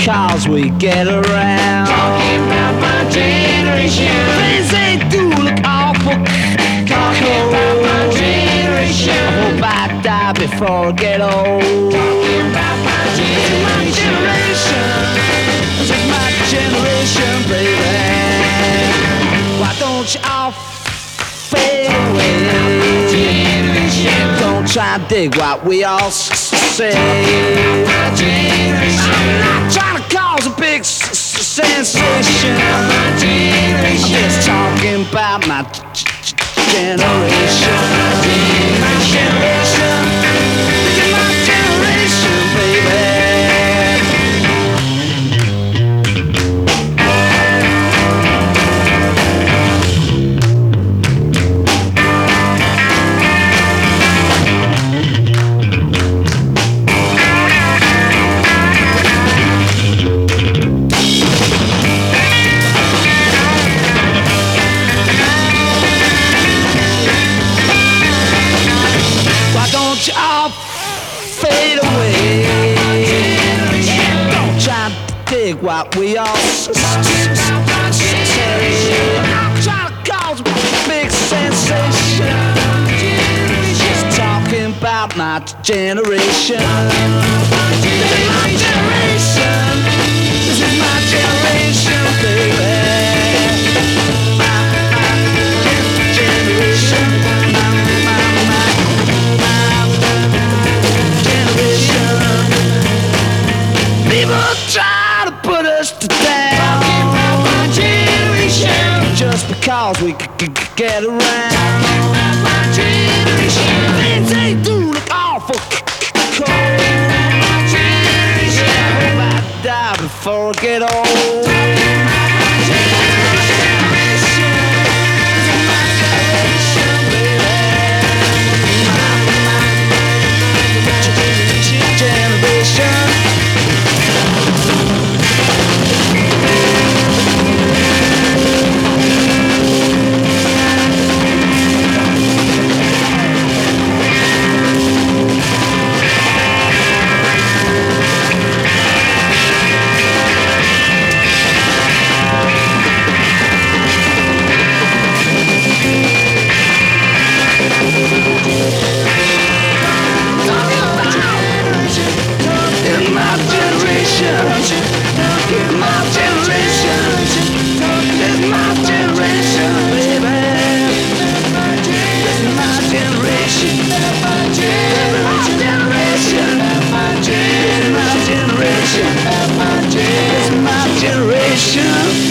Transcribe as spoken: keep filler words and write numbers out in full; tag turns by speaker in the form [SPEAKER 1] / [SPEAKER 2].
[SPEAKER 1] because we get around.
[SPEAKER 2] Talking about my generation.
[SPEAKER 1] Things they do look awful.
[SPEAKER 2] Talking about my generation.
[SPEAKER 1] I hope I die before I get old.
[SPEAKER 2] Talking about my generation.
[SPEAKER 1] This is my generation, baby. Why don't you all fade away? Don't try and dig what we all s- say. I'm not trying to cause a big s- s- sensation. I'm just talking about my g- g- generation. My generation. This is my generation, baby. Don't you all fade away? Don't try to dig what we all s- s- say. I'm trying to cause a big sensation. Just talking about my generation. This is my generation. This is my generation, baby. My, my generation. My, my, my. People try to put us to down.
[SPEAKER 2] Talking about my generation.
[SPEAKER 1] Just because we c- c- c- get around.
[SPEAKER 2] Talking about my generation.
[SPEAKER 1] Things they do look awful c- c- cold.
[SPEAKER 2] My generation.
[SPEAKER 1] I hope I die before I get old.
[SPEAKER 2] My generation.
[SPEAKER 1] This is my generation, baby. My, my generation. Generation.